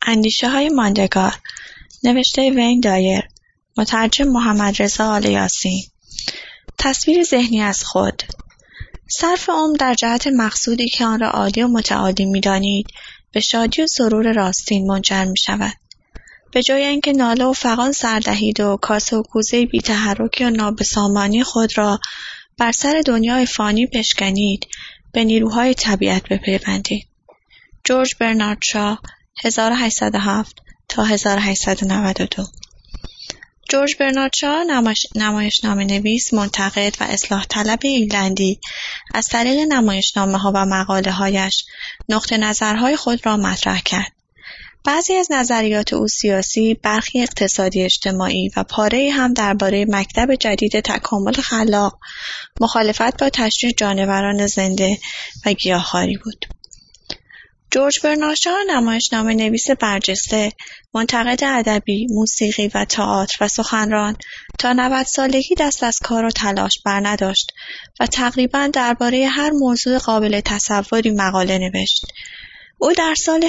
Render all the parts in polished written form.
اندیشه‌های ماندگار، نوشته وین دایر، مترجم محمد رضا آل یاسین. تصویر ذهنی از خود. صرف عمر در جهت مقصودی که آن را عالی و متعالی می‌دانید، به شادی و سرور راستین منجر می‌شود. به جای اینکه ناله و فغان سر دهید و کاسه و کوزه بی تحرکی و نابسامانی خود را بر سر دنیای فانی بشکنید، به نیروهای طبیعت بپیوندید. جورج برنارد شا 1807 تا 1892. جورج برنارد شا نمایشنامه نویس، منتقد و اصلاح طلب ایرلندی از طریق نمایشنامه‌ها و مقاله‌هایش نقطه نظرهای خود را مطرح کرد. بعضی از نظریات او سیاسی، برخی اقتصادی اجتماعی و پاره‌ای هم درباره مکتب جدید تکامل خلاق، مخالفت با تشریع جانوران زنده و گیاهخواری بود. جورج برنارد شا نمایشنامه نویس برجسته، منتقد ادبی، موسیقی و تئاتر و سخنران، تا 90 سالگی دست از کار و تلاش برنداشت و تقریباً درباره هر موضوع قابل تصوری مقاله نوشت. او در سال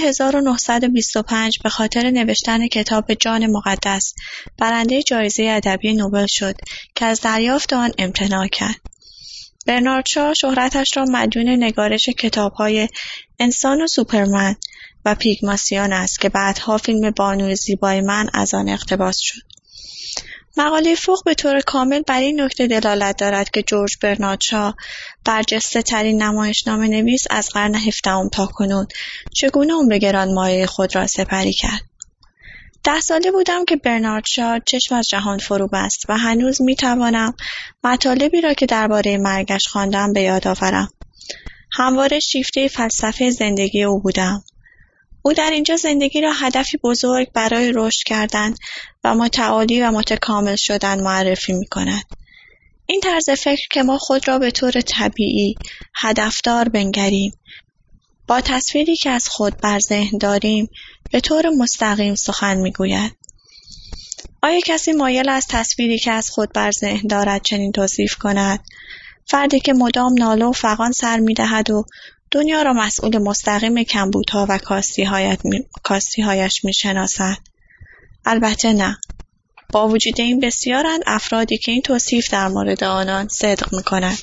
1925 به خاطر نوشتن کتاب جان مقدس برنده جایزه ادبی نوبل شد که از دریافت آن امتناع کرد. برنارد شا شهرتش را مدیون نگارش کتاب‌های انسان و سوپرمن و پیگماسیون است که بعدها فیلم بانوی زیبای من از آن اقتباس شد. مقاله فوق به طور کامل بر این نکته دلالت دارد که جورج برنارد شا، برجسته ترین نمایشنامه نویس از قرن 17 تا کنون، چگونه عمر گرانمایه خود را سپری کرد. 10 ساله بودم که برنارد شا چشم از جهان فرو بست و هنوز میتوانم مطالبی را که درباره مرگش خواندم به یاد آورم. همواره شیفته فلسفه زندگی او بودم. او در اینجا زندگی را هدفی بزرگ برای رشد کردن و متعالی و متکامل شدن معرفی می‌کند. این طرز فکر که ما خود را به طور طبیعی هدفدار بنگریم، با تصویری که از خود بر ذهن داریم، به طور مستقیم سخن می‌گوید. آیا کسی مایل است تصویری که از خود بر ذهن دارد چنین توصیف کند؟ فردی که مدام ناله و فغان سر می‌دهد و دنیا را مسئول مستقیم کمبودها و کاستی‌هایش می‌شناسد؟ البته نه. با وجود این بسیارند افرادی که این توصیف در مورد آنان صدق می‌کند.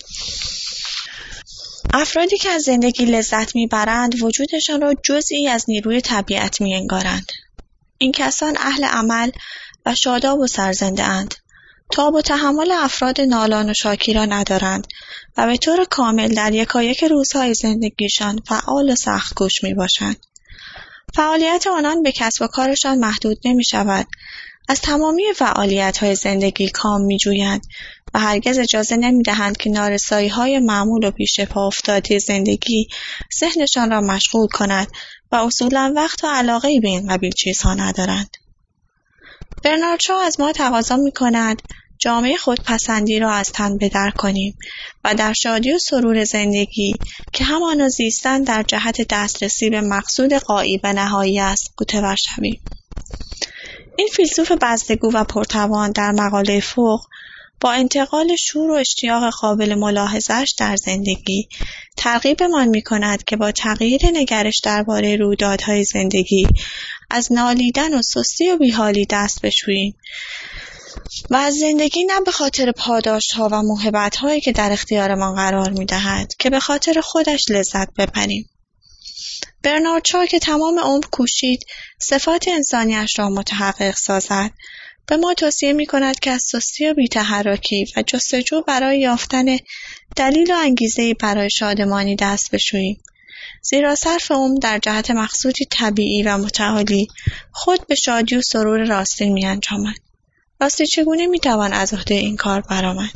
افرادی که از زندگی لذت می‌برند وجودشان را جزئی از نیروی طبیعت می‌انگارند. این کسان اهل عمل و شاداب و سرزنده اند. تاب و تحمل افراد نالان و شاکی را ندارند و به طور کامل در یکایک روزهای زندگیشان فعال و سخت‌کوش میباشند. فعالیت آنان به کسب و کارشان محدود نمی‌شود. از تمامی فعالیت‌های زندگی کام می‌جویند و هرگز اجازه نمی‌دهند که نارسایی‌های معمول و پیش پا افتاده زندگی ذهنشان را مشغول کند و اصولاً وقت و علاقه‌ای به این قبیل چیزها ندارند. برنارد شا از ما تقاضا می‌کند جامعه خودپسندی را از تن به در کنیم و در شادی و سرور زندگی که همانا زیستن در جهت دسترسی به مقصود غایی و نهایی است غوطه‌ور شویم. این فیلسوف بزدگو و پرتوان در مقاله فوق با انتقال شور و اشتیاق قابل ملاحظه‌اش در زندگی ترغیبمان می‌کند که با تغییر نگرش درباره رویدادهای زندگی از نالیدن و سستی و بیحالی دست بشوییم و از زندگی نه به خاطر پاداش‌ها و موهبت‌هایی که در اختیارمان قرار می‌دهد که به خاطر خودش لذت ببریم. برنارد شا که تمام عمر کوشید صفات انسانیش را متحقق سازد، به ما توصیه می‌کند که از سستی و بی‌تحرکی و جستجو برای یافتن دلیل و انگیزه‌ای برای شادمانی دست بشوییم. زیرا صرف عمر در جهت مقصودی طبیعی و متعالی خود به شادی و سرور راستین می‌انجامد. راستی چگونه می‌توان از عهده این کار برآمد؟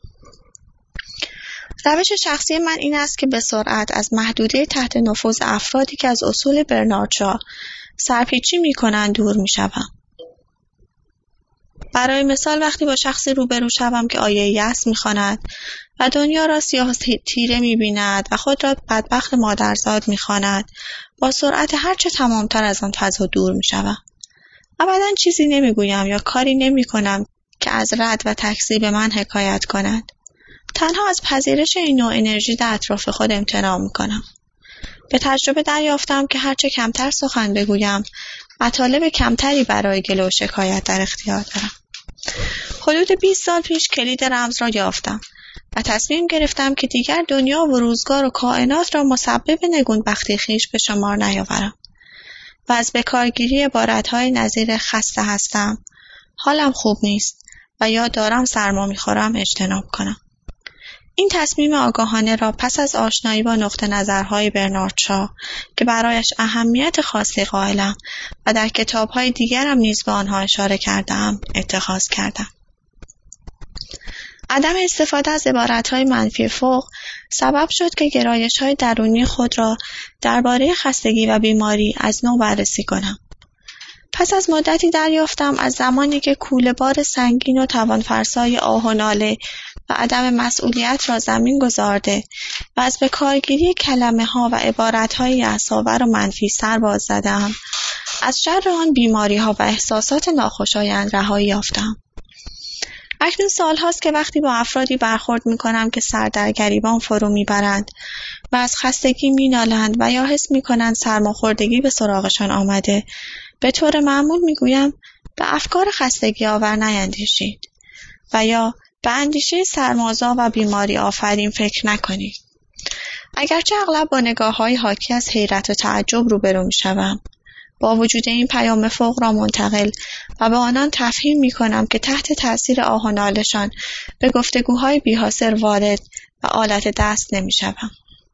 روش شخصی من این است که به سرعت از محدوده تحت نفوذ افرادی که از اصول برنارد شا سرپیچی می‌کنند دور می‌شوم. برای مثال وقتی با شخصی روبرو شوم که آیه یأس می‌خواند و دنیا را سیاه تیره می‌بیند و خود را بدبخت مادرزاد می‌خواند، با سرعت هرچه تمامتر از آن فضا دور می‌شوم. ابداً چیزی نمی‌گویم یا کاری نمی‌کنم که از رد و تکذیب من حکایت کند. تنها از پذیرش این نوع انرژی در اطراف خود امتناع می‌کنم. به تجربه دریافتم که هرچه کمتر سخن بگویم مطالب کمتری برای گله و شکایت در اختیار دارم. حدود 20 سال پیش کلید رمز را یافتم و تصمیم گرفتم که دیگر دنیا و روزگار و کائنات را مسبب نگونبختی خویش به شمار نیاورم و از بکارگیری عبارت‌های نظیر خسته هستم، حالم خوب نیست و یا دارم سرما می‌خورم اجتناب کنم. این تصمیم آگاهانه را پس از آشنایی با نقطه نظرهای برنارد شا که برایش اهمیت خاصی قائلم و در کتاب‌های دیگرم نیز به آنها اشاره کردم اتخاذ کردم. عدم استفاده از عبارت‌های منفی فوق سبب شد که گرایش‌های درونی خود را درباره خستگی و بیماری از نو بررسی کنم. پس از مدتی دریافتم از زمانی که کوله‌بار سنگین و توانفرسای آه و ناله و عدم مسئولیت را زمین گذارده و از به کارگیری کلمه‌ها و عبارت‌های یأس‌آور و منفی سر باز زدم، از شر آن بیماری‌ها و احساسات ناخوشایند رهایی یافتم. اکنون سال‌هاست که وقتی با افرادی برخورد می‌کنم که سر در گریبان فرو می‌برند و از خستگی می‌نالند و یا حس می‌کنند سرماخوردگی به سراغشان آمده، به طور معمول می‌گویم به افکار خستگی آور نیندیشید و یا به اندیشه سرمازا و بیماری آفرین فکر نکنید. اگرچه اغلب با نگاه‌های حاکی از حیرت و تعجب روبرو می‌شوم، با وجود این پیام فوق را منتقل و به آنان تفهیم می‌کنم که تحت تأثیر آه و ناله‌شان به گفتگوهای بی‌حاصل وارد و آلت دست نمی‌شوم.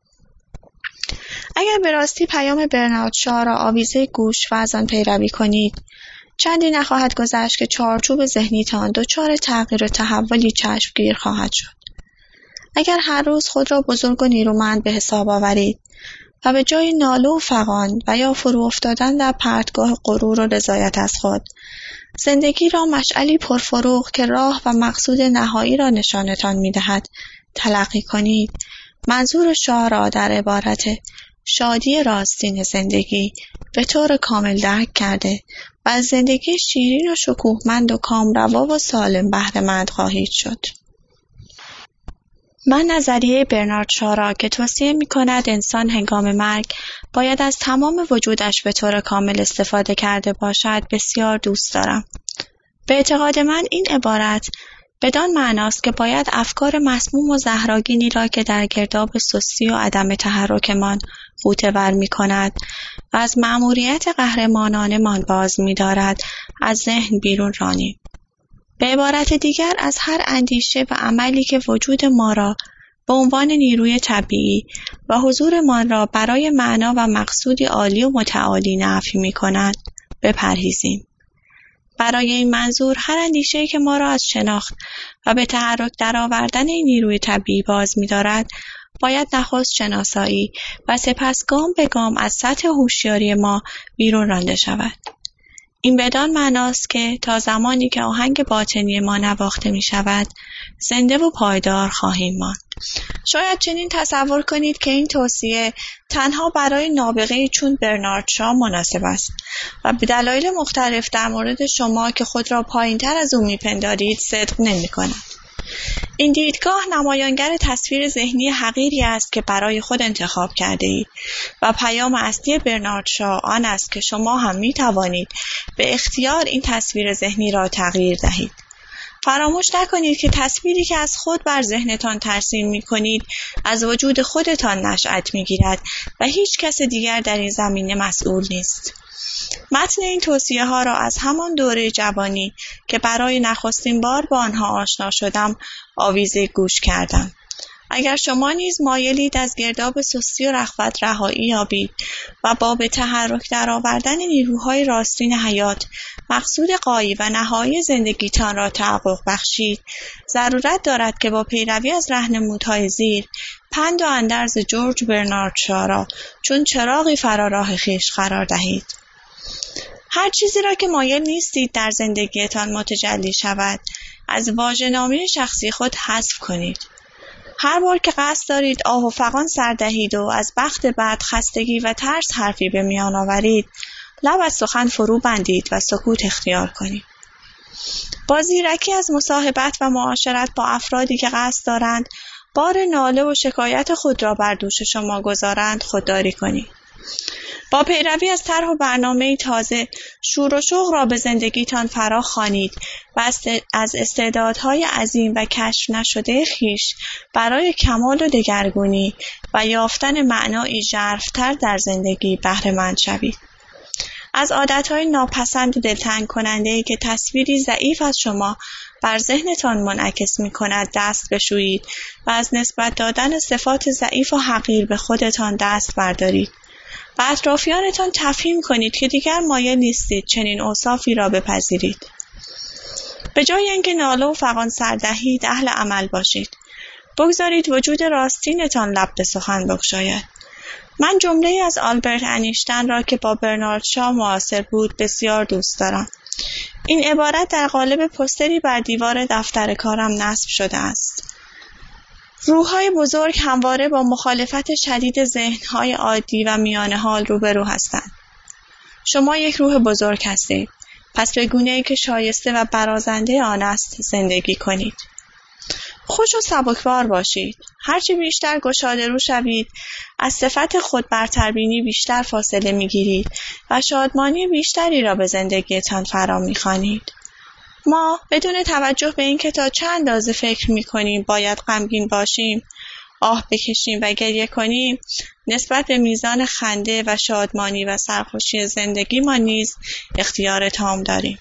اگر به راستی پیام برنارد شا را آویزه گوش و از آن پیروی کنید، چندی نخواهد گذشت که چارچوب ذهنیتان دچار تغییر و تحولی چشمگیر خواهد شد. اگر هر روز خود را بزرگ و نیرومند به حساب آورید و به جای ناله و فغان و یا فرو افتادن در پرتگاه غرور و رضایت از خود، زندگی را مشعلی پرفروغ که راه و مقصود نهایی را نشانتان می‌دهد تلقی کنید، منظور شاه را در عبارت شادی راستین زندگی به طور کامل درک کرده و از زندگی شیرین و شکوهمند و کامروا و سالم بهره‌مند خواهید شد. من نظریه برنارد شا را که توصیه می‌کند انسان هنگام مرگ باید از تمام وجودش به طور کامل استفاده کرده باشد بسیار دوست دارم. به اعتقاد من این عبارت بدان معناست که باید افکار مسموم و زهرآگینی را که در گرداب سستی و عدم تحرکمان غوطه‌ور می‌کند و از مأموریت قهرمانانمان باز می‌دارد از ذهن بیرون رانیم. به عبارت دیگر از هر اندیشه و عملی که وجود ما را به عنوان نیروی طبیعی و حضورمان را برای معنا و مقصودی عالی و متعالی نفی می‌کند بپرهیزیم. برای این منظور هر اندیشه‌ای که ما را از شناخت و به تحرک درآوردن این نیروی طبیعی باز می‌دارد باید نخست شناسایی و سپس گام به گام از سطح هوشیاری ما بیرون رانده شود. این بدان معناست که تا زمانی که آهنگ باطنی ما نواخته می شود، زنده و پایدار خواهیم ماند. شاید چنین تصور کنید که این توصیه تنها برای نابغه‌ای چون برنارد شا مناسب است و به دلایل مختلف در مورد شما که خود را پایین‌تر از او می‌پندارید صدق نمی‌کند. این دیدگاه نمایانگر تصویر ذهنی حقیری است که برای خود انتخاب کرده اید و پیام اصلی برنارد شا آن است که شما هم می توانید به اختیار این تصویر ذهنی را تغییر دهید. فراموش نکنید که تصویری که از خود بر ذهنتان ترسیم می کنید از وجود خودتان نشأت می گیرد و هیچ کس دیگر در این زمینه مسئول نیست. متن این توصیه ها را از همان دوره جوانی که برای نخستین بار با آنها آشنا شدم آویزه گوش کردم. اگر شما نیز مایلید از گرداب سستی و رغبت رهایی یابید و با به تحرک درآوردن نیروهای راستین حیات مقصود غایی و نهایی زندگیتان را تحقق بخشید، ضرورت دارد که با پیروی از راهنمودهای زیر پند و اندرز جورج برنارد شا را چون چراغی فراراه خویش قرار دهید. هر چیزی را که مایل نیستید در زندگیتان متجلی شود، از واژه‌نامه شخصی خود حذف کنید. هر بار که قصد دارید آه و فغان سر دهید و از بخت بد، خستگی و ترس حرفی به میان آورید، لب از سخن فرو بندید و سکوت اختیار کنید. با زیرکی از مصاحبت و معاشرت با افرادی که قصد دارند بار ناله و شکایت خود را بر دوش شما گذارند خودداری کنید. با پیروی از طرح و برنامه‌ای تازه، شور و شوق را به زندگیتان فرا خوانید و از استعدادهای عظیم و کشف نشده خویش برای کمال و دگرگونی و یافتن معنایی ژرف‌تر در زندگی بهره‌مند شوید. از عادتهای ناپسند و دلتنگ کننده‌ای که تصویری ضعیف از شما بر ذهنتان منعکس می‌کند دست بشویید و از نسبت دادن صفات ضعیف و حقیر به خودتان دست بردارید. و اطرافیانتان تفهیم کنید که دیگر مایل نیستید چنین اوصافی را بپذیرید. به جای اینکه ناله و فغان سر دهید، اهل عمل باشید. بگذارید وجود راستینتان لب به سخن بگشاید. من جمله‌ای از آلبرت انیشتین را که با برنارد شا معاصر بود بسیار دوست دارم. این عبارت در قالب پوستری بر دیوار دفتر کارم نصب شده است. روح‌های بزرگ همواره با مخالفت شدید ذهن‌های عادی و میانه حال روبرو هستند. شما یک روح بزرگ هستید. پس به گونه‌ای که شایسته و برازنده آن است زندگی کنید. خوش و سبکبار باشید. هرچی بیشتر گشاده رو شوید، از صفت خود برتربینی بیشتر فاصله می‌گیرید و شادمانی بیشتری را به زندگیتان فرا می‌خوانید. ما بدون توجه به اینکه تا چه اندازه فکر می‌کنیم باید غمگین باشیم، آه بکشیم و گریه کنیم، نسبت به میزان خنده و شادمانی و سرخوشی زندگی ما نیز اختیار تام داریم.